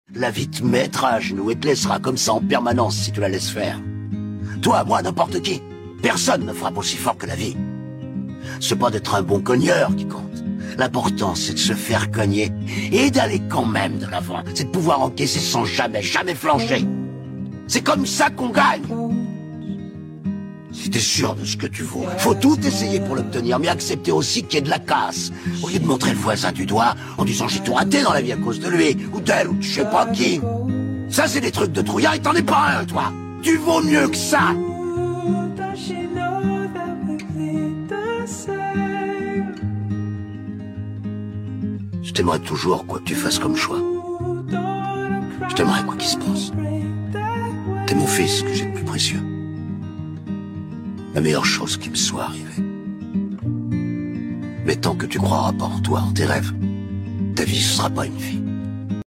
La vie te mettra à genoux et te laissera comme ça en permanence si tu la laisses faire. Toi, moi, n'importe qui. Personne ne frappe aussi fort que la vie. C'est pas d'être un bon cogneur qui compte. L'important, c'est de se faire cogner et d'aller quand même de l'avant. C'est de pouvoir encaisser sans jamais flancher. C'est comme ça qu'on gagne. Si t'es sûr de ce que tu vaux, faut tout essayer pour l'obtenir, mais accepter aussi qu'il y ait de la casse. Au lieu de montrer le voisin du doigt en disant j'ai tout raté dans la vie à cause de lui, ou d'elle, ou de je sais pas qui. Ça, c'est des trucs de trouillard et t'en es pas un, toi. Tu vaux mieux que ça. Je t'aimerais toujours, quoi que tu fasses comme choix. Je t'aimerais quoi qu'il se passe. T'es mon fils que j'ai de plus précieux. La meilleure chose qui me soit arrivée. Mais tant que tu croiras pas en toi, en tes rêves, ta vie ce sera pas une vie.